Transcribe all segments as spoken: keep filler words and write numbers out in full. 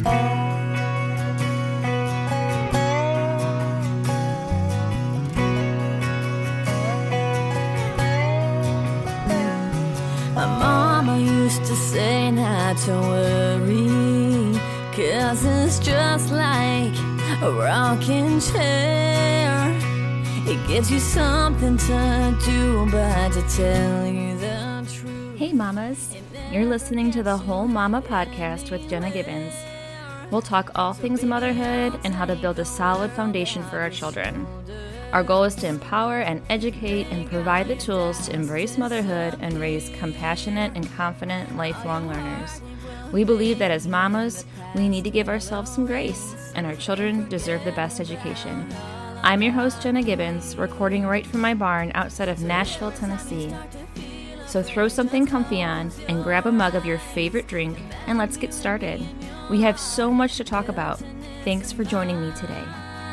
My mama used to say not to worry, 'cause it's just like a rocking chair. It gives you something to do, but to tell you the truth. Hey mamas, you're listening to the Whole Mama podcast with Jenna Gibbons. We'll talk all things motherhood and how to build a solid foundation for our children. Our goal is to empower and educate and provide the tools to embrace motherhood and raise compassionate and confident lifelong learners. We believe that as mamas, we need to give ourselves some grace, and our children deserve the best education. I'm your host, Jenna Gibbons, recording right from my barn outside of Nashville, Tennessee. So throw something comfy on and grab a mug of your favorite drink, and let's get started. We have so much to talk about. Thanks for joining me today.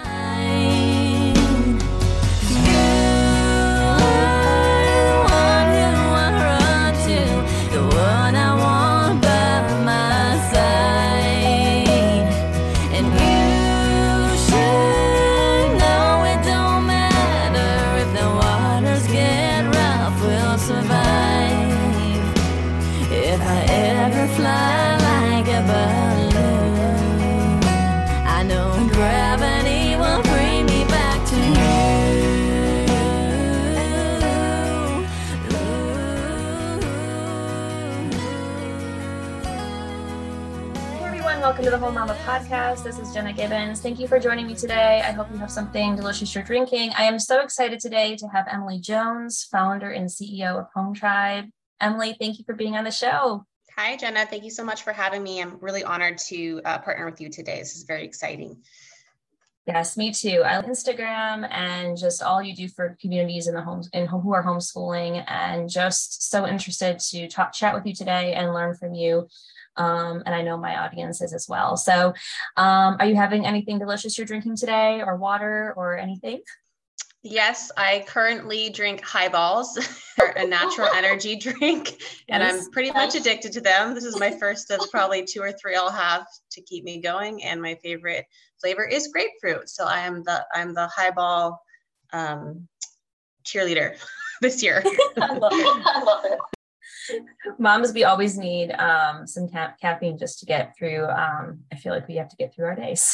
Welcome to the Whole Mama podcast. This is Jenna Gibbons. Thank you for joining me today. I hope you have something delicious you're drinking. I am so excited today to have Emily Jones, founder and C E O of Home Tribe. Emily, thank you for being on the show. Hi, Jenna. Thank you so much for having me. I'm really honored to uh, partner with you today. This is very exciting. Yes, me too. I love Instagram and just all you do for communities in the homes and who are homeschooling, and just so interested to talk, chat with you today and learn from you. Um, and I know my audience is as well. So um, are you having anything delicious you're drinking today, or water or anything? Yes, I currently drink Highballs, a natural energy drink, and yes. I'm pretty much addicted to them. This is my first of probably two or three I'll have to keep me going. And my favorite flavor is grapefruit. So I am the, I'm the Highball um, cheerleader this year. I love it. I love it. Moms, we always need um, some ca- caffeine just to get through. Um, I feel like we have to get through our days.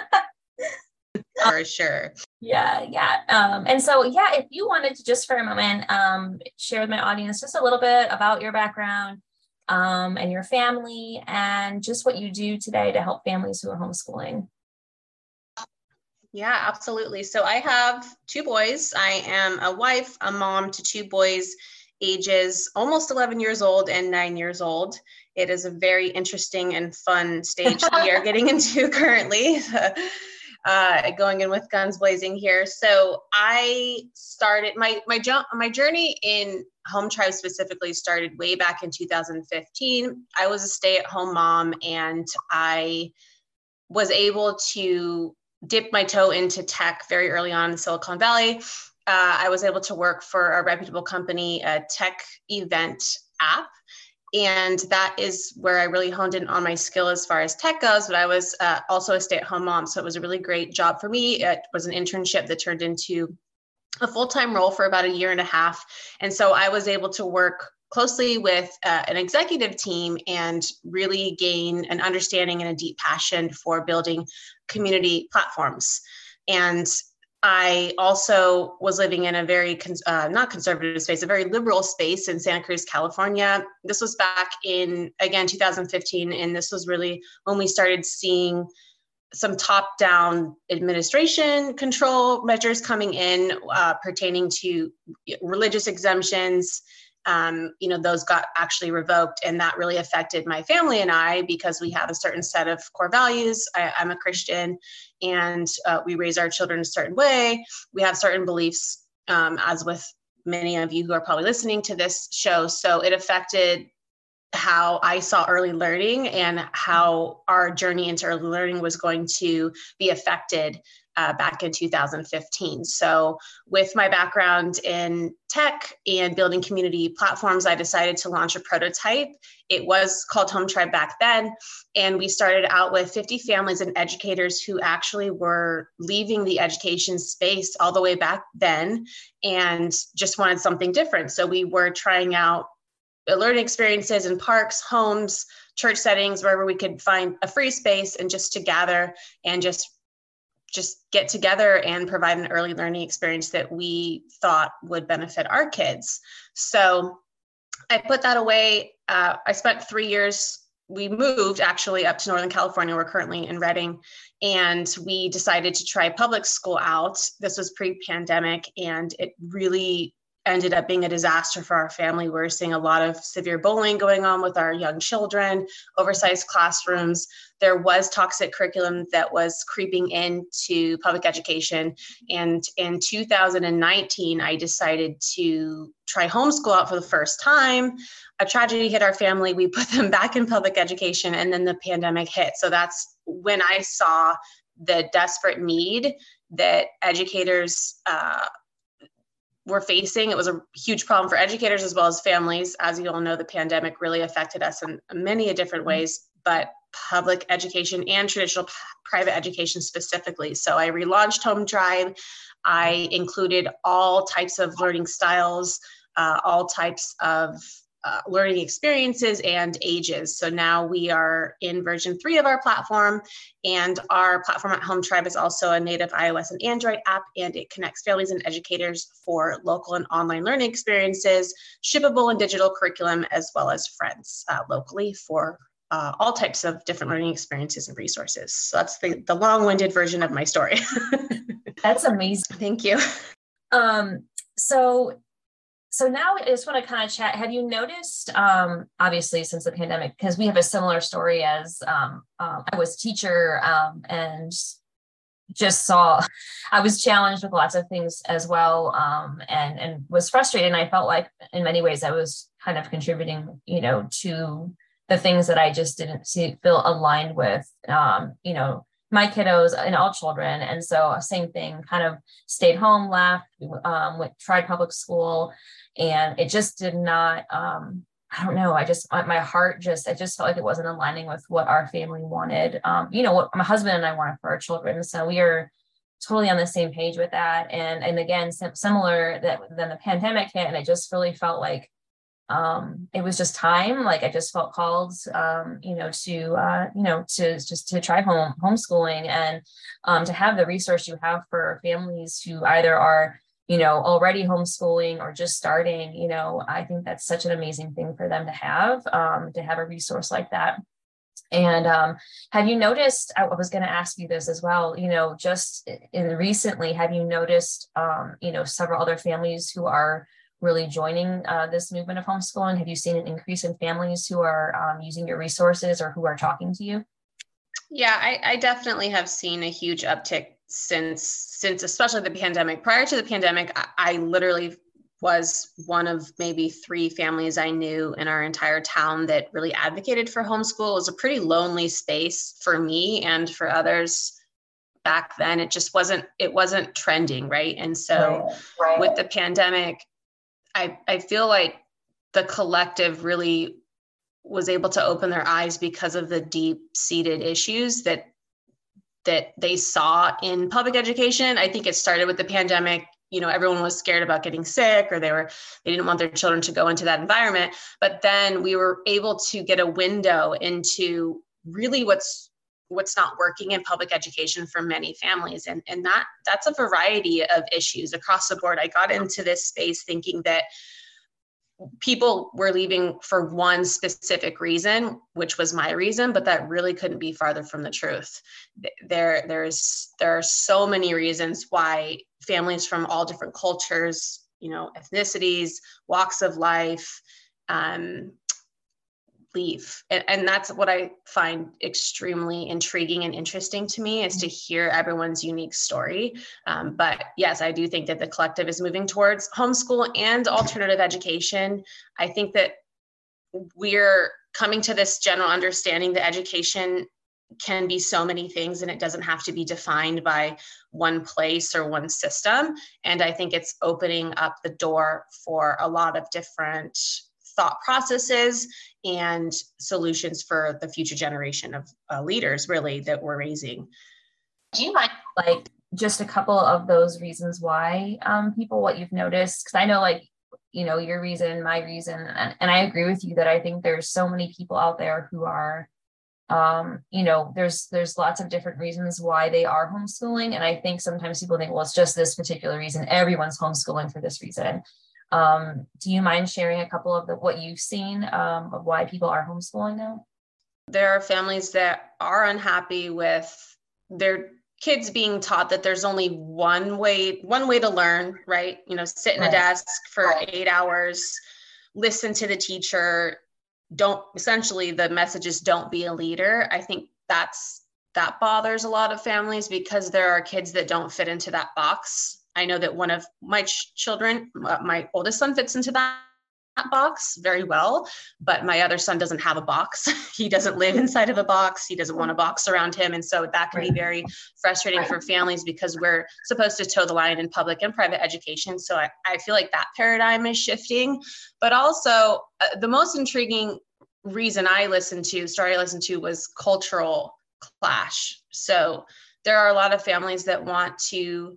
For sure. Yeah, yeah. Um, and so, yeah, if you wanted to just for a moment um, share with my audience just a little bit about your background um, and your family, and just what you do today to help families who are homeschooling. Yeah, absolutely. So I have two boys. I am a wife, a mom to two boys, ages almost eleven years old and nine years old. It is a very interesting and fun stage that we are getting into currently, uh, going in with guns blazing here. So I started my my my journey in Home Tribe specifically started way back in two thousand fifteen. I was a stay-at-home mom, and I was able to dip my toe into tech very early on in Silicon Valley. Uh, I was able to work for a reputable company, a tech event app. And that is where I really honed in on my skill as far as tech goes. But I was uh, also a stay-at-home mom. So it was a really great job for me. It was an internship that turned into a full-time role for about a year and a half. And so I was able to work closely with uh, an executive team and really gain an understanding and a deep passion for building community platforms. And I also was living in a very, uh, not conservative space, a very liberal space in Santa Cruz, California. This was back in, again, two thousand fifteen. And this was really when we started seeing some top-down administration control measures coming in uh, pertaining to religious exemptions. Um, you know, those got actually revoked, and that really affected my family and I because we have a certain set of core values. I, I'm a Christian, and uh, we raise our children a certain way. We have certain beliefs, um, as with many of you who are probably listening to this show. So it affected how I saw early learning and how our journey into early learning was going to be affected uh, back in two thousand fifteen. So with my background in tech and building community platforms, I decided to launch a prototype. It was called Home Tribe back then. And we started out with fifty families and educators who actually were leaving the education space all the way back then and just wanted something different. So we were trying out learning experiences in parks, homes, church settings, wherever we could find a free space, and just to gather and just just get together and provide an early learning experience that we thought would benefit our kids. So I put that away. Uh, I spent three years. We moved actually up to Northern California. We're currently in Redding, and we decided to try public school out. This was pre-pandemic, and it really ended up being a disaster for our family. We were seeing a lot of severe bullying going on with our young children, oversized classrooms. There was toxic curriculum that was creeping into public education. And in two thousand nineteen, I decided to try homeschool out for the first time. A tragedy hit our family. We put them back in public education, and then the pandemic hit. So that's when I saw the desperate need that educators uh, were facing. It was a huge problem for educators as well as families. As you all know, the pandemic really affected us in many different ways, but public education and traditional p- private education specifically. So I relaunched Home Tribe. I included all types of learning styles, uh, all types of uh, learning experiences and ages. So now we are in version three of our platform, and our platform at Home Tribe is also a native iOS and Android app, and it connects families and educators for local and online learning experiences, shippable and digital curriculum, as well as friends uh, locally for uh, all types of different learning experiences and resources. So that's the, the long-winded version of my story. That's amazing. Thank you. Um, so So now I just want to kind of chat. Have you noticed, um, obviously since the pandemic, because we have a similar story as um, um, I was a teacher um, and just saw, I was challenged with lots of things as well, um, and, and was frustrated. And I felt like in many ways I was kind of contributing, you know, to the things that I just didn't see, feel aligned with, um, you know, my kiddos and all children. And so same thing, kind of stayed home, left, um, went, tried public school, and it just did not, um, I don't know. I just, my heart just, I just felt like it wasn't aligning with what our family wanted. Um, you know, what my husband and I wanted for our children. So we are totally on the same page with that. And, and again, sim- similar that then the pandemic hit, and I just really felt like, um, it was just time. Like I just felt called, um, you know, to, uh, you know, to just to try home homeschooling and, um, to have the resource you have for families who either are, you know, already homeschooling or just starting. You know, I think that's such an amazing thing for them to have, um, to have a resource like that. And um, have you noticed, I was going to ask you this as well, you know, just in recently, have you noticed, um, you know, several other families who are really joining uh, this movement of homeschooling? Have you seen an increase in families who are um, using your resources or who are talking to you? Yeah, I, I definitely have seen a huge uptick since, since especially the pandemic. Prior to the pandemic, I, I literally was one of maybe three families I knew in our entire town that really advocated for homeschool. It was a pretty lonely space for me and for others back then. It just wasn't, it wasn't trending, right? And so Right, right. with the pandemic, I, I feel like the collective really was able to open their eyes because of the deep-seated issues that that they saw in public education. I think it started with the pandemic. You know, everyone was scared about getting sick, or they were they didn't want their children to go into that environment. But then we were able to get a window into really what's what's not working in public education for many families. And, and that that's a variety of issues across the board. I got into this space thinking that people were leaving for one specific reason, which was my reason, but that really couldn't be farther from the truth. There, there's, there are so many reasons why families from all different cultures, you know, ethnicities, walks of life, um, leave. And, and that's what I find extremely intriguing and interesting to me, is to hear everyone's unique story. Um, but yes, I do think that the collective is moving towards homeschool and alternative education. I think that we're coming to this general understanding that education can be so many things and it doesn't have to be defined by one place or one system. And I think it's opening up the door for a lot of different thought processes and solutions for the future generation of uh, leaders, really, that we're raising. Do you mind, like, just a couple of those reasons why um, people, what you've noticed? Because I know, like, you know, your reason, my reason, and, and I agree with you that I think there's so many people out there who are, um, you know, there's there's lots of different reasons why they are homeschooling. And I think sometimes people think, well, it's just this particular reason. Everyone's homeschooling for this reason. Um, do you mind sharing a couple of the, what you've seen um, of why people are homeschooling now? There are families that are unhappy with their kids being taught that there's only one way, one way to learn, right? You know, sit in right. a desk for right. eight hours, listen to the teacher. Don't, essentially the message is don't be a leader. I think that's, that bothers a lot of families because there are kids that don't fit into that box. I know that one of my ch- children, uh, my oldest son fits into that, that box very well, but my other son doesn't have a box. He doesn't live inside of a box. He doesn't want a box around him. And so that can right. be very frustrating right. for families because we're supposed to toe the line in public and private education. So I, I feel like that paradigm is shifting, but also uh, the most intriguing reason I listened to, story I listened to was cultural clash. So there are a lot of families that want to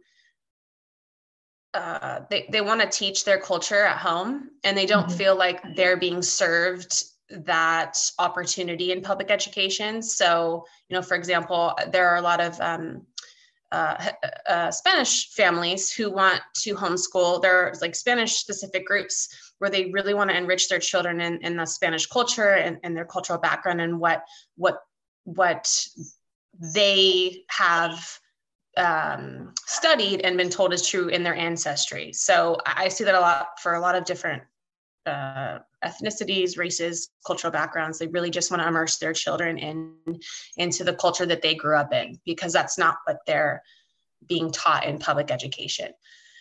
Uh, they, they want to teach their culture at home and they don't mm-hmm. feel like they're being served that opportunity in public education. So, you know, for example, there are a lot of um, uh, uh, Spanish families who want to homeschool. There's like Spanish specific groups where they really want to enrich their children in, in the Spanish culture and, and their cultural background and what, what, what they have um, studied and been told is true in their ancestry. So I see that a lot for a lot of different uh, ethnicities, races, cultural backgrounds. They really just want to immerse their children in into the culture that they grew up in, because that's not what they're being taught in public education.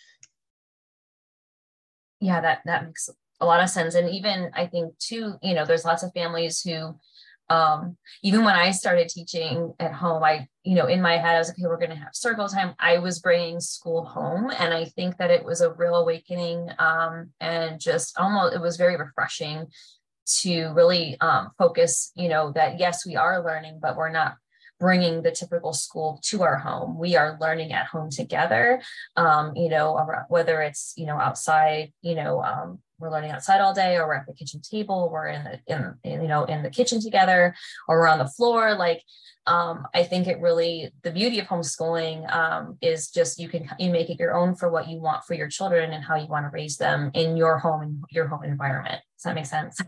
Yeah, that, that makes a lot of sense. And even I think too, you know, there's lots of families who Um, even when I started teaching at home, I, you know, in my head, I was like, okay, we're going to have circle time. I was bringing school home. And I think that it was a real awakening um, and just almost, it was very refreshing to really um, focus, you know, that yes, we are learning, but we're not bringing the typical school to our home. We are learning at home together, um, you know, whether it's, you know, outside, you know, um, we're learning outside all day, or we're at the kitchen table, we're in the, in, in, you know, in the kitchen together, or we're on the floor. Like, um, I think it really, the beauty of homeschooling um, is just, you can, you make it your own for what you want for your children and how you want to raise them in your home and your home environment. Does that make sense?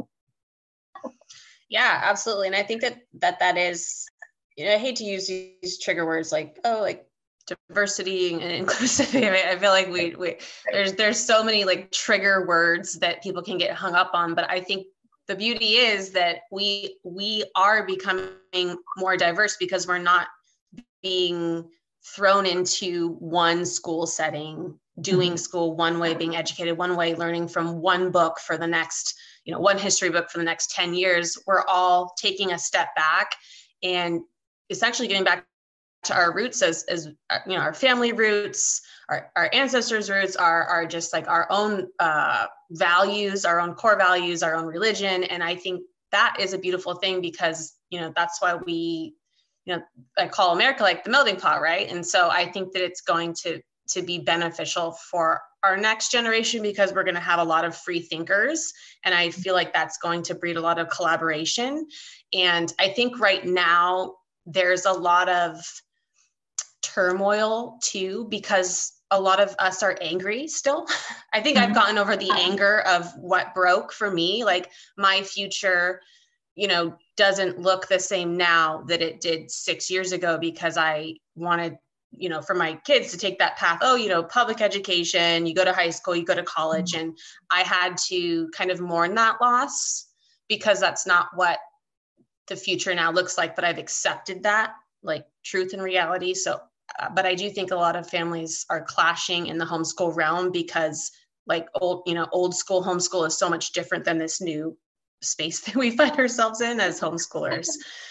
Yeah, absolutely. And I think that, that, that is, you know, I hate to use these trigger words like, oh, like, diversity and inclusivity. I, mean, I feel like we, we there's there's so many like trigger words that people can get hung up on, but I think the beauty is that we we are becoming more diverse because we're not being thrown into one school setting, doing mm-hmm. school one way, being educated one way, learning from one book for the next, you know, one history book for the next ten years. We're all taking a step back and essentially getting back to our roots as, as you know, our family roots, our, our ancestors' roots are, are just like our own uh, values, our own core values, our own religion. And I think that is a beautiful thing because, you know, that's why we, you know, I call America like the melting pot, right? And so I think that it's going to, to be beneficial for our next generation because we're going to have a lot of free thinkers. And I feel like that's going to breed a lot of collaboration. And I think right now there's a lot of turmoil too, because a lot of us are angry still. I think mm-hmm. I've gotten over the anger of what broke for me. Like my future, you know, doesn't look the same now that it did six years ago because I wanted, you know, for my kids to take that path. Oh, you know, public education, you go to high school, you go to college. Mm-hmm. And I had to kind of mourn that loss because that's not what the future now looks like, but I've accepted that like truth and reality. So Uh, but I do think a lot of families are clashing in the homeschool realm because like old, you know, old school homeschool is so much different than this new space that we find ourselves in as homeschoolers.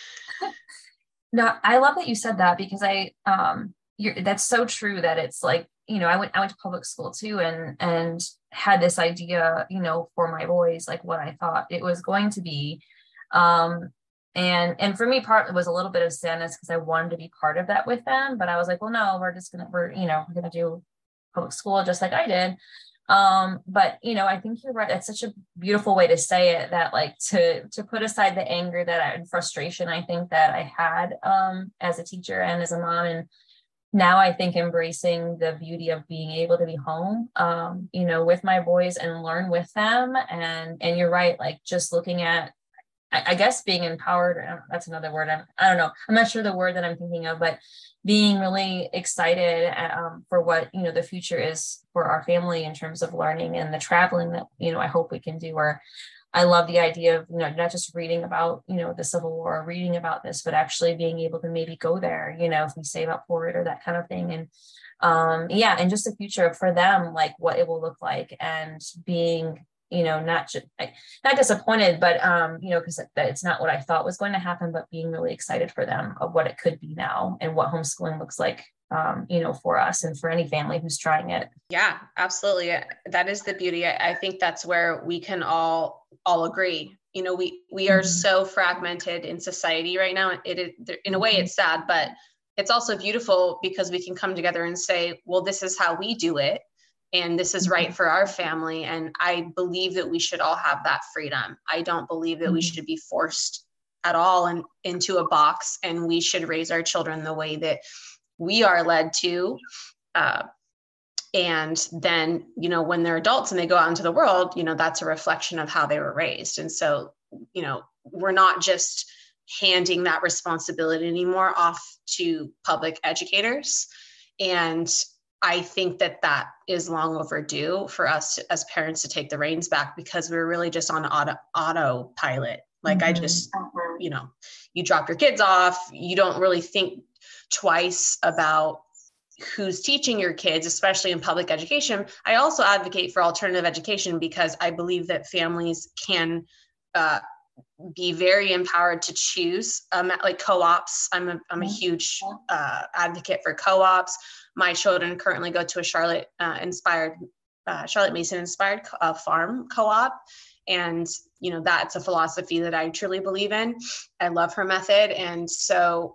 No, I love that you said that, because I, um, you're, that's so true that it's like, you know, I went, I went to public school too, and, and had this idea, you know, for my boys, like what I thought it was going to be. Um, and, and for me, part it was a little bit of sadness because I wanted to be part of that with them, but I was like, well, no, we're just going to, we're, you know, we're going to do public school just like I did. Um, but, you know, I think you're right. It's such a beautiful way to say it, that like to, to put aside the anger that I, and frustration, I think that I had, um, as a teacher and as a mom. And now I think embracing the beauty of being able to be home, um, you know, with my boys and learn with them. And, and you're right. Like just looking at, I, I guess being empowered, that's another word. I'm, I don't know. I'm not sure the word that I'm thinking of, but being really excited um, for what, you know, the future is for our family in terms of learning and the traveling that, you know, I hope we can do. Or I love the idea of, you know, not just reading about, you know, the Civil War, or reading about this, but actually being able to maybe go there, you know, if we save up for it or that kind of thing. And um, yeah, and just the future for them, like what it will look like, and being, you know, not just not disappointed, but, um, you know, because it's not what I thought was going to happen, but being really excited for them of what it could be now and what homeschooling looks like, um, you know, for us and for any family who's trying it. Yeah, absolutely. That is the beauty. I think that's where we can all, all agree. You know, we, we are mm-hmm. so fragmented in society right now. It is, in a way it's sad, but it's also beautiful because we can come together and say, well, this is how we do it. And this is right for our family. And I believe that we should all have that freedom. I don't believe that we should be forced at all in, into a box, and we should raise our children the way that we are led to. Uh, and then, you know, when they're adults and they go out into the world, you know, that's a reflection of how they were raised. And so, you know, we're not just handing that responsibility anymore off to public educators. And I think that that is long overdue for us to, as parents, to take the reins back, because we're really just on auto autopilot. Like mm-hmm. I just, you know, you drop your kids off, you don't really think twice about who's teaching your kids, especially in public education. I also advocate for alternative education because I believe that families can uh, be very empowered to choose, um, like co-ops. I'm a, I'm a huge uh, advocate for co-ops. My children currently go to a Charlotte uh, inspired, uh, Charlotte Mason inspired uh, farm co-op. And, you know, that's a philosophy that I truly believe in. I love her method. And so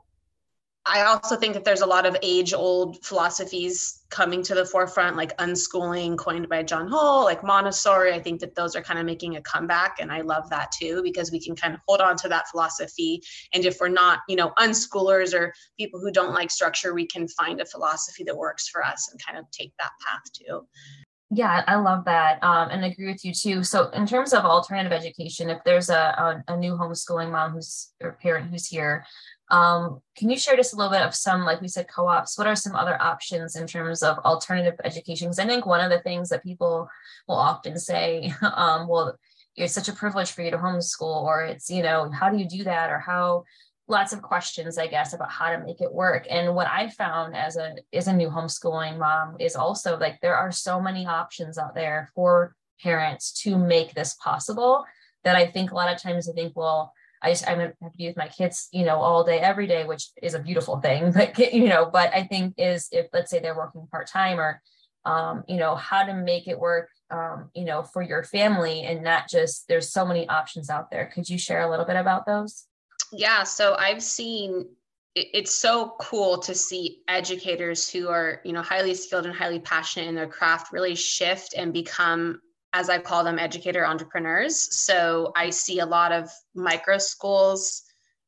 I also think that there's a lot of age-old philosophies coming to the forefront, like unschooling, coined by John Hull, like Montessori. I think that those are kind of making a comeback. And I love that too, because we can kind of hold on to that philosophy. And if we're not, you know, unschoolers or people who don't like structure, we can find a philosophy that works for us and kind of take that path too. Yeah, I love that. Um, and I agree with you too. So in terms of alternative education, if there's a, a, a new homeschooling mom who's or parent who's here, Um, can you share just a little bit of some, like we said, co-ops? What are some other options in terms of alternative education? Because I think one of the things that people will often say, um, well, it's such a privilege for you to homeschool, or it's, you know, how do you do that? Or how, lots of questions, I guess, about how to make it work. And what I found as a, as a new homeschooling mom is also like, there are so many options out there for parents to make this possible that I think a lot of times I think, well, I just, I'm have to be with my kids, you know, all day, every day, which is a beautiful thing, but, you know, but I think is if, let's say they're working part-time or, um, you know, how to make it work, um, you know, for your family and not just, there's so many options out there. Could you share a little bit about those? Yeah. So I've seen, it's so cool to see educators who are, you know, highly skilled and highly passionate in their craft really shift and become, as I call them, educator entrepreneurs. So I see a lot of micro schools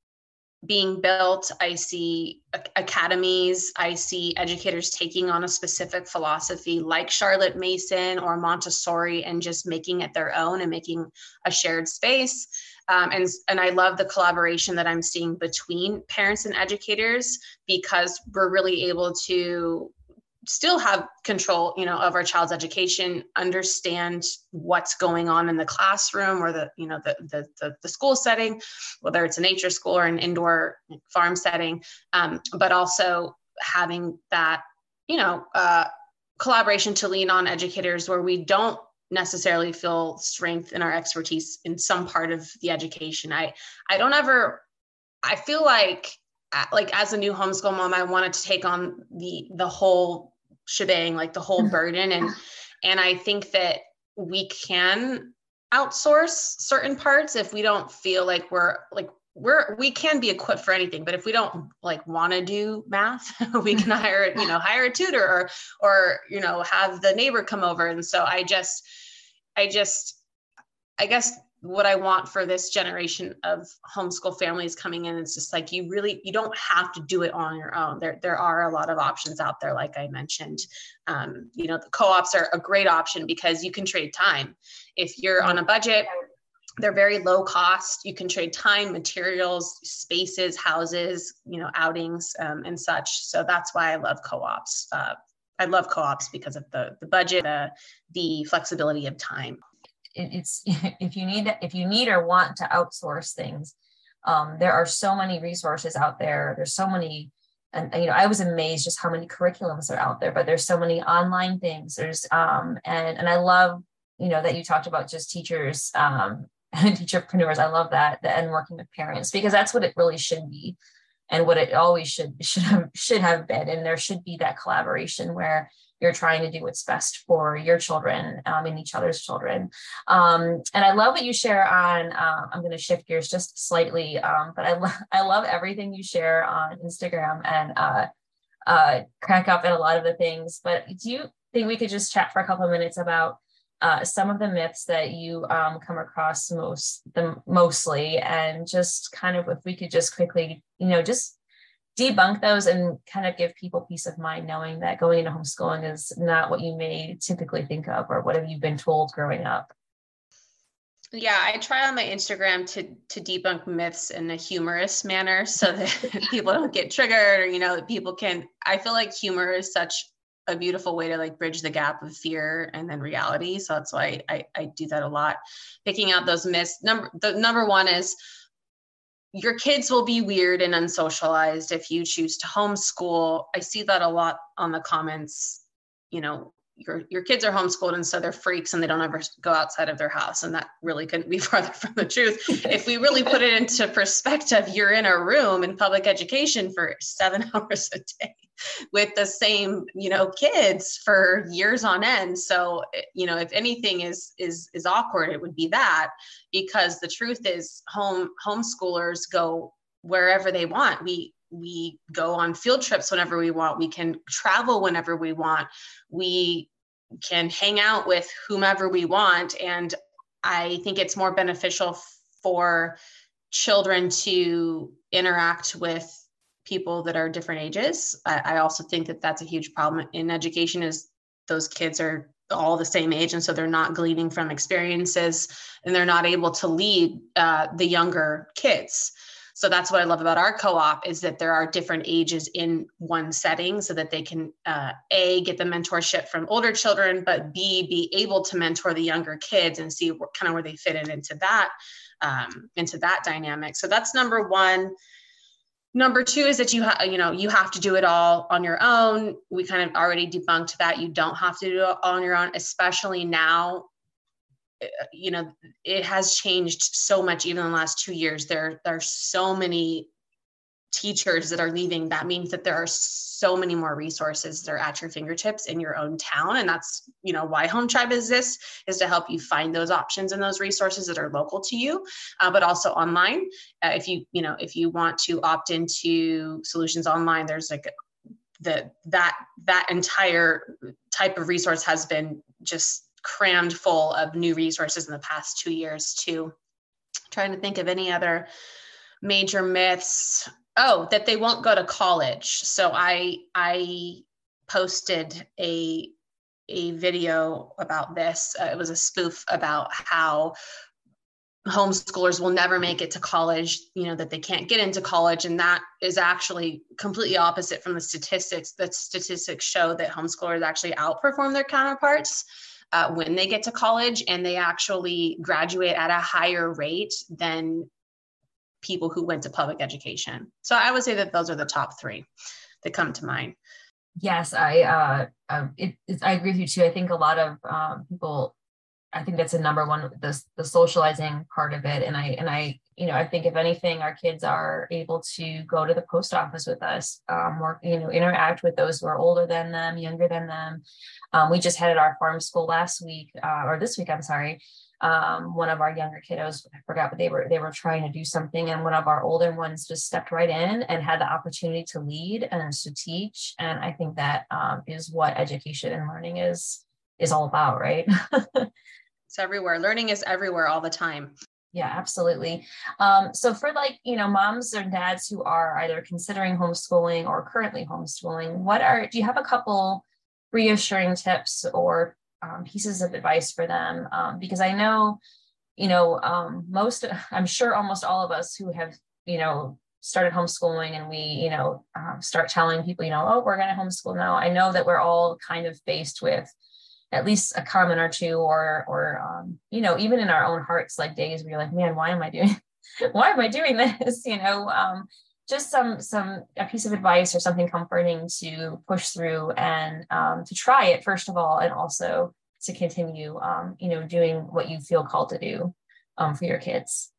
being built. I see academies. I see educators taking on a specific philosophy like Charlotte Mason or Montessori and just making it their own and making a shared space. Um, and, and I love the collaboration that I'm seeing between parents and educators, because we're really able to still have control, you know, of our child's education, understand what's going on in the classroom or the, you know, the, the, the, the school setting, whether it's a nature school or an indoor farm setting, um, but also having that, you know, uh, collaboration to lean on educators where we don't necessarily feel strength in our expertise in some part of the education. I, I don't ever, I feel like, like as a new homeschool mom, I wanted to take on the, the whole shebang, like the whole burden. And, and I think that we can outsource certain parts if we don't feel like we're like, we're, we can be equipped for anything, but if we don't like want to do math, we can hire, you know, hire a tutor or, or, you know, have the neighbor come over. And so I just, I just, I guess what I want for this generation of homeschool families coming in, it's just like, you really, you don't have to do it on your own. There, there are a lot of options out there. Like I mentioned, um, you know, the co-ops are a great option because you can trade time. If you're on a budget, they're very low cost. You can trade time, materials, spaces, houses, you know, outings, um, and such. So that's why I love co-ops. Uh, I love co-ops because of the the budget, uh, the flexibility of time. It's if you need if you need or want to outsource things, um, there are so many resources out there. There's so many, and you know, I was amazed just how many curriculums are out there. But there's so many online things. There's um, and and I love, you know, that you talked about just teachers. Um, and teacherpreneurs. I love that, and working with parents, because that's what it really should be, and what it always should should have should have been. And there should be that collaboration where you're trying to do what's best for your children um, and each other's children. Um, and I love what you share on. Uh, I'm going to shift gears just slightly, um, but I lo- I love everything you share on Instagram, and uh, uh, crack up at a lot of the things. But do you think we could just chat for a couple of minutes about Uh, some of the myths that you um, come across most, the mostly, and just kind of, if we could just quickly, you know, just debunk those and kind of give people peace of mind, knowing that going into homeschooling is not what you may typically think of, or what have you been told growing up? Yeah, I try on my Instagram to to debunk myths in a humorous manner so that people don't get triggered, or, you know, people can, I feel like humor is such a beautiful way to like bridge the gap of fear and then reality. So that's why I, I do that a lot. Picking out those myths. Number, the number one is your kids will be weird and unsocialized if you choose to homeschool. I see that a lot on the comments. You know, your, your kids are homeschooled and so they're freaks and they don't ever go outside of their house. And that really couldn't be farther from the truth. If we really put it into perspective, you're in a room in public education for seven hours a day with the same, you know, kids for years on end. So, you know, if anything is, is, is awkward, it would be that, because the truth is home homeschoolers go wherever they want. We, we go on field trips whenever we want. We can travel whenever we want. We can hang out with whomever we want. And I think it's more beneficial for children to interact with people that are different ages. I, I also think that that's a huge problem in education, is those kids are all the same age. And so they're not gleaning from experiences, and they're not able to lead uh, the younger kids. So that's what I love about our co-op, is that there are different ages in one setting, so that they can uh, A, get the mentorship from older children, but B, be able to mentor the younger kids and see what, kind of where they fit in into that, um, into that dynamic. So that's number one. Number two is that you have, you know, you have to do it all on your own. We kind of already debunked that. You don't have to do it all on your own, especially now. You know, it has changed so much even in the last two years. There, there are so many teachers that are leaving. That means that there are so many more resources that are at your fingertips in your own town. And that's, you know, why Home Tribe exists, is to help you find those options and those resources that are local to you, uh, but also online. Uh, if you, you know, if you want to opt into Solutions Online, there's like the, that, that entire type of resource has been just crammed full of new resources in the past two years too. Trying to think of any other major myths. Oh, that they won't go to college. So I, I posted a, a video about this. Uh, it was a spoof about how homeschoolers will never make it to college, you know, that they can't get into college. And that is actually completely opposite from the statistics. The statistics show that homeschoolers actually outperform their counterparts Uh, when they get to college, and they actually graduate at a higher rate than people who went to public education. So I would say that those are the top three that come to mind. Yes, I uh, um, it, it, I agree with you too. I think a lot of um, people I think that's a number one, the, the socializing part of it. And I, and I, you know, I think if anything, our kids are able to go to the post office with us, um, or, you know, interact with those who are older than them, younger than them. Um, we just had at our farm school last week, uh, or this week, I'm sorry. Um, one of our younger kiddos, I forgot, but they were, they were trying to do something. And one of our older ones just stepped right in and had the opportunity to lead and to teach. And I think that um, is what education and learning is, is all about, right? It's everywhere. Learning is everywhere all the time. Yeah, absolutely. Um, so for like, you know, moms or dads who are either considering homeschooling or currently homeschooling, what are, do you have a couple reassuring tips or um, pieces of advice for them? Um, because I know, you know, um, most, I'm sure almost all of us who have, you know, started homeschooling and we, you know, um, start telling people, you know, oh, we're going to homeschool now. I know that we're all kind of faced with at least a comment or two, or, or, um, you know, even in our own hearts, like days where you're like, man, why am I doing, why am I doing this? You know, um, just some, some, a piece of advice or something comforting to push through and, um, to try it first of all, and also to continue, um, you know, doing what you feel called to do, um, for your kids.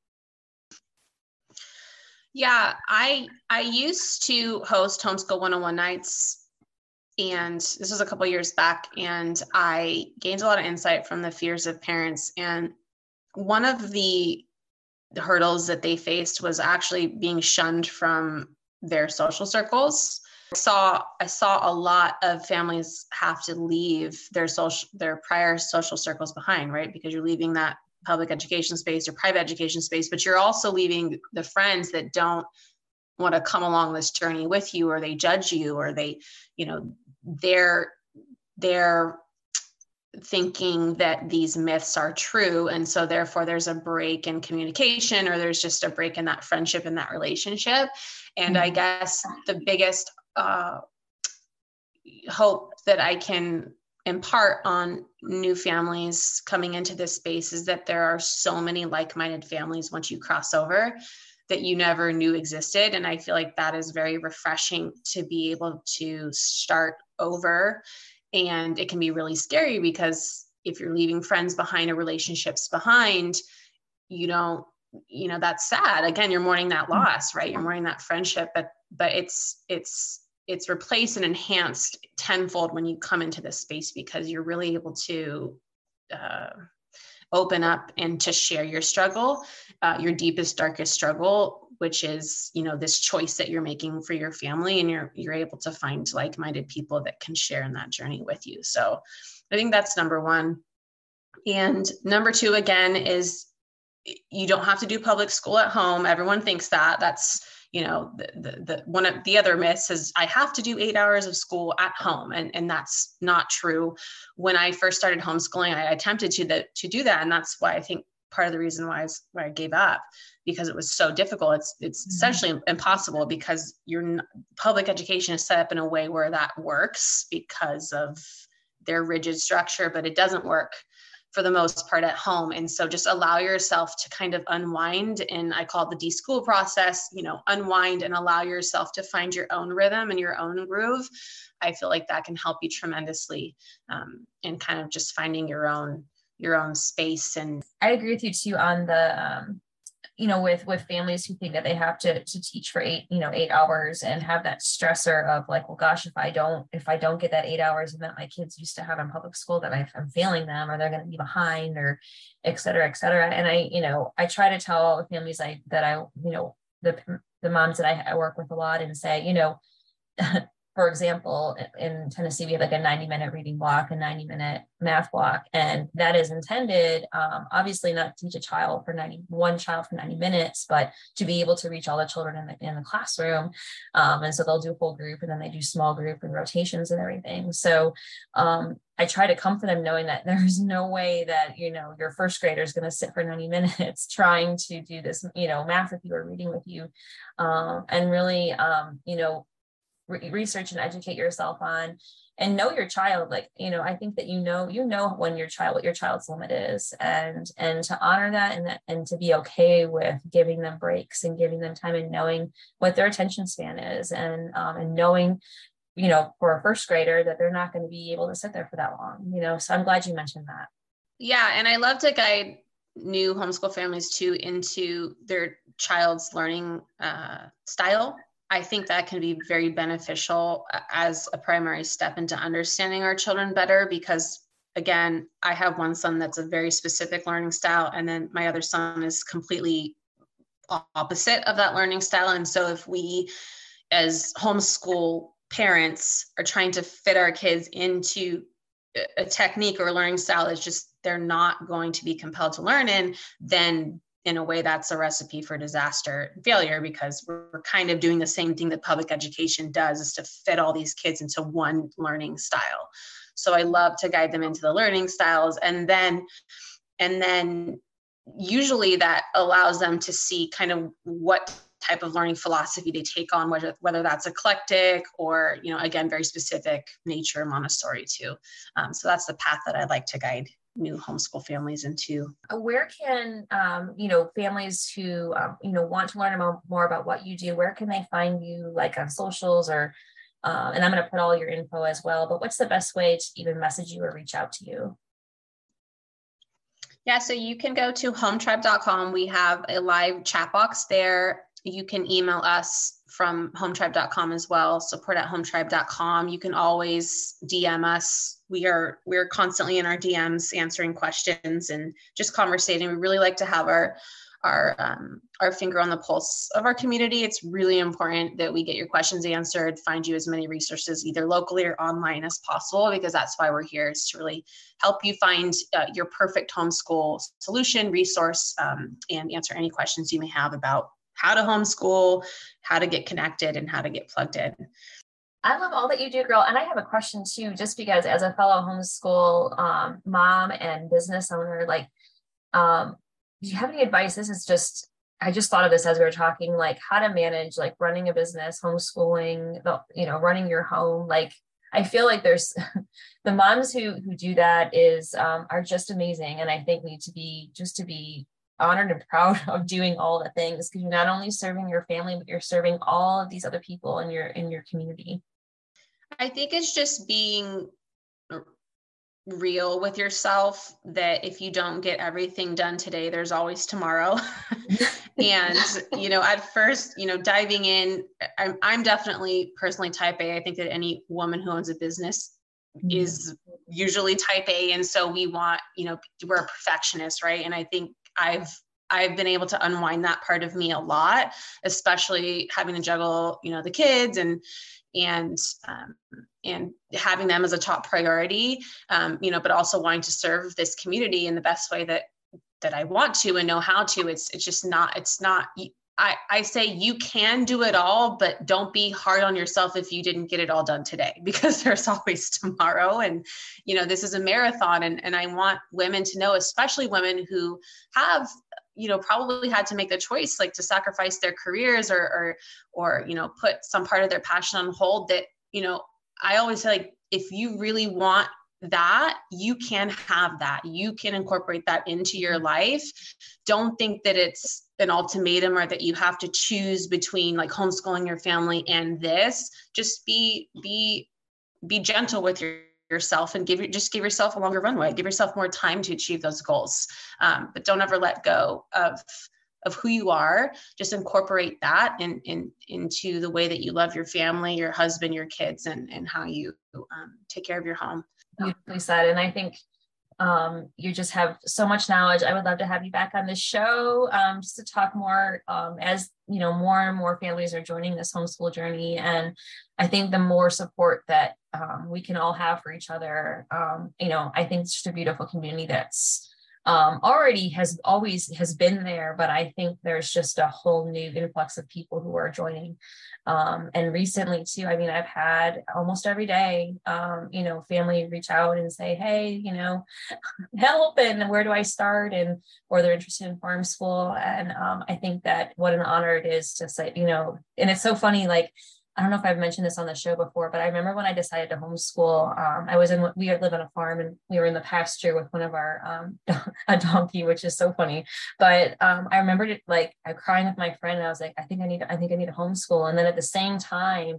Yeah, I, I used to host Homeschool one oh one nights, and this was a couple of years back, and I gained a lot of insight from the fears of parents. And one of the hurdles that they faced was actually being shunned from their social circles. I saw, I saw a lot of families have to leave their social, their prior social circles behind, right? Because you're leaving that public education space or private education space, but you're also leaving the friends that don't want to come along this journey with you, or they judge you, or they, you know, they're, they're thinking that these myths are true. And so therefore there's a break in communication, or there's just a break in that friendship, in that relationship. And mm-hmm. I guess the biggest uh, hope that I can impart on new families coming into this space is that there are so many like-minded families once you cross over that you never knew existed. And I feel like that is very refreshing to be able to start over. And it can be really scary because if you're leaving friends behind or relationships behind, you don't, you know, that's sad. Again, you're mourning that loss, right? You're mourning that friendship, but, but it's, it's, it's replaced and enhanced tenfold when you come into this space, because you're really able to, uh, open up and to share your struggle, uh, your deepest, darkest struggle, which is, you know, this choice that you're making for your family, and you're, you're able to find like-minded people that can share in that journey with you. So I think that's number one. And number two, again, is you don't have to do public school at home. Everyone thinks that. That's, you know, the, the, the one of the other myths is I have to do eight hours of school at home. And, and that's not true. When I first started homeschooling, I attempted to, the, to do that. And that's why I think part of the reason why I, was, why I gave up, because it was so difficult. It's, it's mm-hmm. essentially impossible, because your public education is set up in a way where that works because of their rigid structure, but it doesn't work for the most part at home. And so just allow yourself to kind of unwind. And I call it the de-school process, you know, unwind and allow yourself to find your own rhythm and your own groove. I feel like that can help you tremendously um, in kind of just finding your own, your own space. And I agree with you too on the, um, you know, with, with families who think that they have to, to teach for eight, you know, eight hours and have that stressor of like, well, gosh, if I don't, if I don't get that eight hours that my kids used to have in public school, that I, I'm failing them, or they're going to be behind, or et cetera, et cetera. And I, you know, I try to tell the families I, that I, you know, the, the moms that I, I work with a lot, and say, you know, for example, in Tennessee, we have like a ninety minute reading block, a ninety minute math block. And that is intended, um, obviously not to teach a child for ninety, one child for ninety minutes, but to be able to reach all the children in the, in the classroom. Um, and so they'll do a whole group, and then they do small group and rotations and everything. So um, I try to comfort them knowing that there's no way that, you know, your first grader is going to sit for ninety minutes trying to do this, you know, math with you or reading with you. Um, and really, um, you know, research and educate yourself on, and know your child. Like, you know, I think that, you know, you know, when your child, what your child's limit is, and, and to honor that, and that, and to be okay with giving them breaks and giving them time, and knowing what their attention span is, and, um, and knowing, you know, for a first grader that they're not going to be able to sit there for that long, you know. So I'm glad you mentioned that. Yeah. And I love to guide new homeschool families too into their child's learning uh, style. I think that can be very beneficial as a primary step into understanding our children better, because again, I have one son that's a very specific learning style, and then my other son is completely opposite of that learning style. And so if we as homeschool parents are trying to fit our kids into a technique or a learning style is just they're not going to be compelled to learn in, then in a way that's a recipe for disaster and failure, because we're kind of doing the same thing that public education does, is to fit all these kids into one learning style. So I love to guide them into the learning styles, and then and then usually that allows them to see kind of what type of learning philosophy they take on, whether whether that's eclectic or, you know, again, very specific, nature, Montessori too. Um, so that's the path that I'd like to guide new homeschool families into. Where can, um, you know, families who, um, you know, want to learn more, more about what you do, where can they find you, like on socials or, uh, and I'm going to put all your info as well, but what's the best way to even message you or reach out to you? Yeah, so you can go to home tribe dot com. We have a live chat box there. You can email us from home tribe dot com as well, support at home tribe dot com. You can always D M us. We are we're constantly in our D Ms answering questions and just conversating. We really like to have our our um, our finger on the pulse of our community. It's really important that we get your questions answered, find you as many resources either locally or online as possible, because that's why we're here, is to really help you find uh, your perfect homeschool solution, resource, um, and answer any questions you may have about how to homeschool, how to get connected, and how to get plugged in. I love all that you do, girl. And I have a question too, just because as a fellow homeschool um, mom and business owner, like, um, do you have any advice? This is just, I just thought of this as we were talking, like how to manage, like running a business, homeschooling, the, you know, running your home. Like, I feel like there's the moms who, who do that is, um, are just amazing. And I think need to be, just to be honored and proud of doing all the things, because you're not only serving your family, but you're serving all of these other people in your, in your community. I think it's just being real with yourself, that if you don't get everything done today, there's always tomorrow. And, you know, at first, you know, diving in, I'm, I'm definitely personally type A. I think that any woman who owns a business mm-hmm. is usually type A. And so we want, you know, we're a perfectionist, right? And I think I've I've been able to unwind that part of me a lot, especially having to juggle, you know, the kids and and um, and having them as a top priority, um, you know, but also wanting to serve this community in the best way that that I want to and know how to. It's it's just not, it's not, I, I say you can do it all, but don't be hard on yourself if you didn't get it all done today, because there's always tomorrow. And, you know, this is a marathon. And, and I want women to know, especially women who have, you know, probably had to make the choice, like to sacrifice their careers or, or, or, you know, put some part of their passion on hold, that, you know, I always say, like, if you really want that, you can have that. You can incorporate that into your life. Don't think that it's an ultimatum or that you have to choose between like homeschooling your family and this. Just be, be, be gentle with your yourself and give just give yourself a longer runway, give yourself more time to achieve those goals. Um, but don't ever let go of, of who you are. Just incorporate that in, in, into the way that you love your family, your husband, your kids, and, and how you um, take care of your home. Beautifully said. And I think um, you just have so much knowledge. I would love to have you back on the show um, just to talk more um, as, you know, more and more families are joining this homeschool journey. And I think the more support that um, we can all have for each other, um, you know, I think it's just a beautiful community that's um, already has always has been there, but I think there's just a whole new influx of people who are joining. Um, and recently too, I mean, I've had almost every day, um, you know, family reach out and say, hey, you know, help, and where do I start? And, or they're interested in farm school. And um, I think that what an honor it is to say, you know, and it's so funny, like, I don't know if I've mentioned this on the show before, but I remember when I decided to homeschool, um, I was in, we live on a farm and we were in the pasture with one of our, um, a donkey, which is so funny. But um, I remembered it, like, I crying with my friend and I was like, I think I need, I think I need a homeschool. And then at the same time,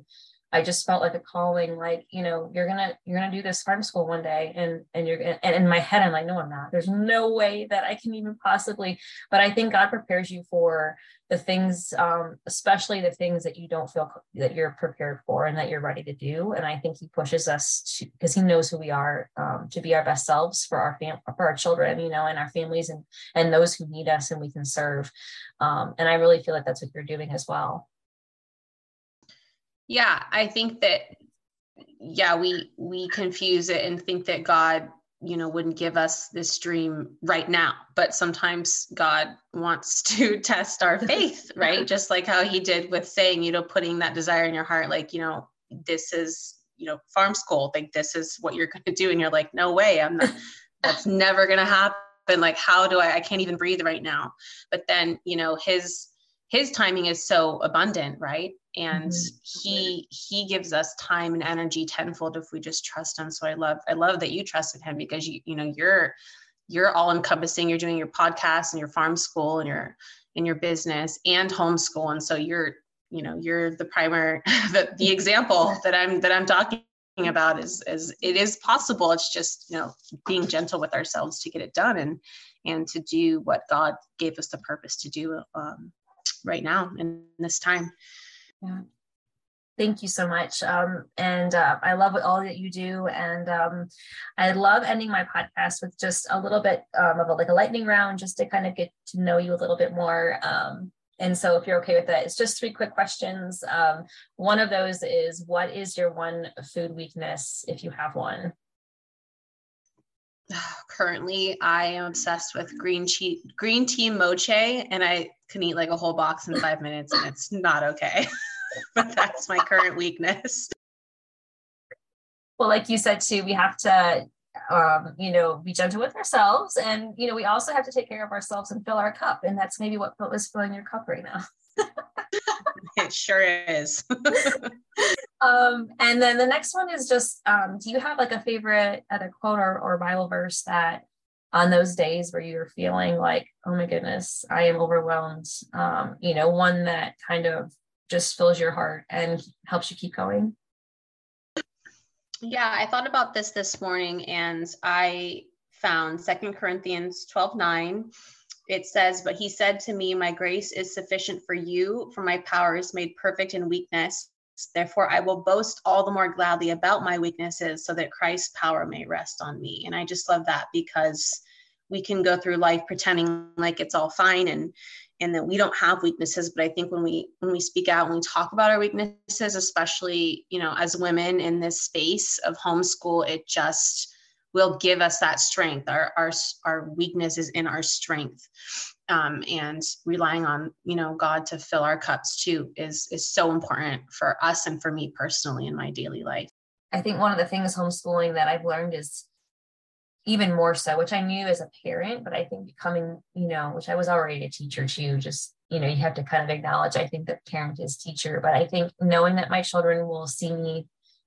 I just felt like a calling, like, you know, you're gonna you're gonna do this farm school one day, and and you're gonna, and in my head I'm like, no, I'm not. There's no way that I can even possibly. But I think God prepares you for the things, um, especially the things that you don't feel that you're prepared for and that you're ready to do. And I think He pushes us to, because He knows who we are, um, to be our best selves for our fam- for our children, you know, and our families, and and those who need us and we can serve. Um, and I really feel like that's what you're doing as well. Yeah, I think that, yeah, we, we confuse it and think that God, you know, wouldn't give us this dream right now, but sometimes God wants to test our faith, right? Just like how He did with saying, you know, putting that desire in your heart, like, you know, this is, you know, farm school, like, this is what you're going to do. And you're like, no way, I'm not, that's never going to happen. Like, how do I, I can't even breathe right now. But then, you know, his, his timing is so abundant, right? And mm-hmm. he, he gives us time and energy tenfold if we just trust Him. So I love, I love that you trusted Him, because you, you know, you're, you're all encompassing, you're doing your podcast and your farm school and your, in your business and homeschool. And so you're, you know, you're the primary, the, the example that I'm, that I'm talking about is, is it is possible. It's just, you know, being gentle with ourselves to get it done, and, and to do what God gave us the purpose to do, um, right now in this time. Yeah. Thank you so much. Um, and uh, I love all that you do. And um, I love ending my podcast with just a little bit um, of a, like a lightning round, just to kind of get to know you a little bit more. Um, and so if you're okay with that, it's just three quick questions. Um, one of those is, what is your one food weakness, if you have one? Currently, I am obsessed with green tea, green tea moche, and I can eat like a whole box in five minutes, and it's not okay. But that's my current weakness. Well, like you said too, we have to, um, you know, be gentle with ourselves, and you know, we also have to take care of ourselves and fill our cup, and that's maybe what is filling your cup right now. It sure is. Um, and then the next one is just, um, do you have like a favorite other quote or, or Bible verse that on those days where you're feeling like, oh my goodness, I am overwhelmed, um, you know, one that kind of just fills your heart and helps you keep going? Yeah, I thought about this this morning, and I found Second Corinthians twelve nine. It says, "But He said to me, my grace is sufficient for you, for my power is made perfect in weakness. Therefore, I will boast all the more gladly about my weaknesses, so that Christ's power may rest on me." And I just love that, because we can go through life pretending like it's all fine and and that we don't have weaknesses. But I think when we when we speak out, when we talk about our weaknesses, especially, you know, as women in this space of homeschool, it just will give us that strength. Our our our weakness is in our strength. Um, and relying on, you know, God to fill our cups too is, is so important for us and for me personally in my daily life. I think one of the things homeschooling that I've learned is even more so, which I knew as a parent, but I think becoming, you know, which I was already a teacher too, just, you know, you have to kind of acknowledge, I think that parent is teacher, but I think knowing that my children will see me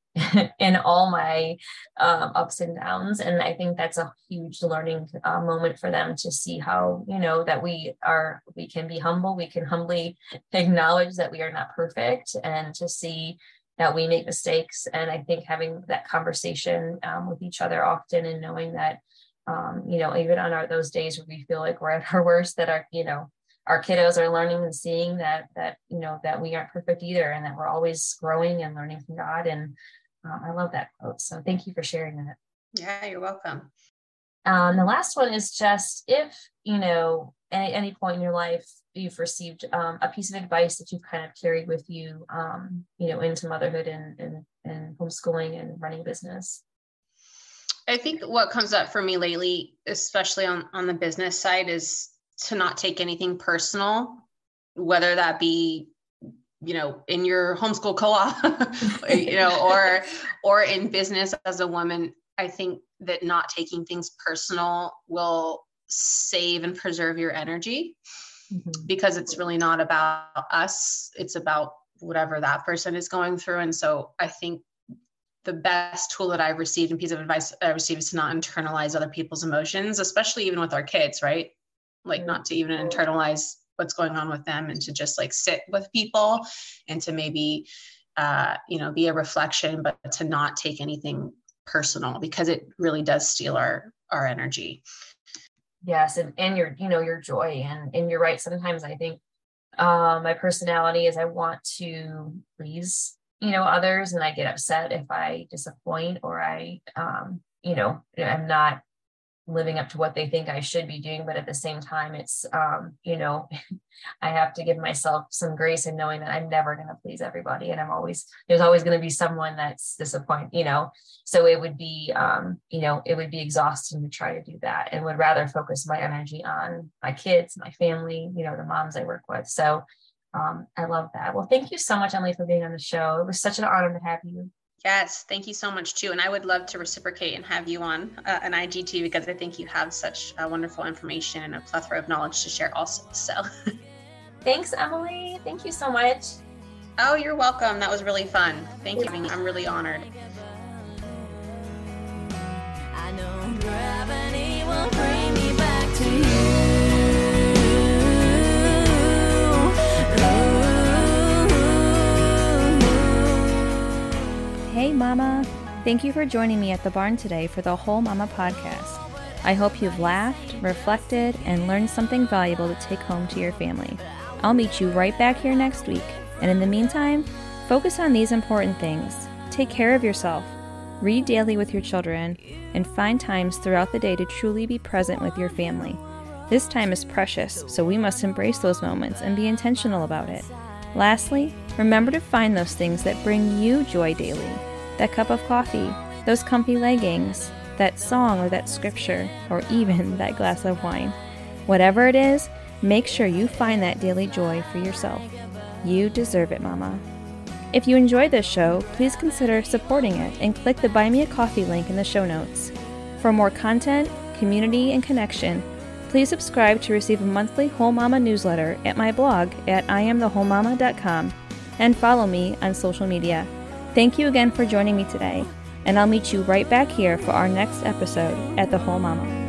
in all my um, ups and downs. And I think that's a huge learning uh, moment for them to see how, you know, that we are, we can be humble, we can humbly acknowledge that we are not perfect, and to see that we make mistakes. And I think having that conversation um, with each other often, and knowing that, um, you know, even on our, those days where we feel like we're at our worst, that our, you know, our kiddos are learning and seeing that, that, you know, that we aren't perfect either, and that we're always growing and learning from God. And Uh, I love that quote. So thank you for sharing that. Yeah, you're welcome. Um, the last one is just, if, you know, at any point in your life, you've received um, a piece of advice that you've kind of carried with you, um, you know, into motherhood and, and, and homeschooling and running a business. I think what comes up for me lately, especially on, on the business side, is to not take anything personal, whether that be, you know, in your homeschool co-op, you know, or, or in business as a woman. I think that not taking things personal will save and preserve your energy, mm-hmm. because it's really not about us. It's about whatever that person is going through. And so I think the best tool that I've received and piece of advice I received is to not internalize other people's emotions, especially even with our kids, right? Like mm-hmm. not to even internalize what's going on with them, and to just like sit with people, and to maybe, uh, you know, be a reflection, but to not take anything personal, because it really does steal our, our energy. Yes. And, and your, you know, your joy, and, and you're right. Sometimes I think uh, my personality is I want to please, you know, others, and I get upset if I disappoint, or I, um, you know, I'm not living up to what they think I should be doing. But at the same time, it's, um, you know, I have to give myself some grace in knowing that I'm never going to please everybody. And I'm always, there's always going to be someone that's disappointed, you know, so it would be, um, you know, it would be exhausting to try to do that, and would rather focus my energy on my kids, my family, you know, the moms I work with. So um, I love that. Well, thank you so much, Emily, for being on the show. It was such an honor to have you. Yes, thank you so much too. And I would love to reciprocate and have you on uh, an I G T V, because I think you have such uh, wonderful information and a plethora of knowledge to share also. So thanks, Emily. Thank you so much. Oh, you're welcome. That was really fun. Thank you. I'm really honored. I know gravity will bring me back to you. Hey Mama! Thank you for joining me at the barn today for the Whole Mama podcast. I hope you've laughed, reflected, and learned something valuable to take home to your family. I'll meet you right back here next week, and in the meantime, focus on these important things. Take care of yourself, read daily with your children, and find times throughout the day to truly be present with your family. This time is precious, so we must embrace those moments and be intentional about it. Lastly, remember to find those things that bring you joy daily. That cup of coffee, those comfy leggings, that song or that scripture, or even that glass of wine. Whatever it is, make sure you find that daily joy for yourself. You deserve it, Mama. If you enjoyed this show, please consider supporting it and click the Buy Me a Coffee link in the show notes. For more content, community, and connection, please subscribe to receive a monthly Whole Mama newsletter at my blog at I am the whole mama dot com, and follow me on social media. Thank you again for joining me today, and I'll meet you right back here for our next episode at The Whole Mama.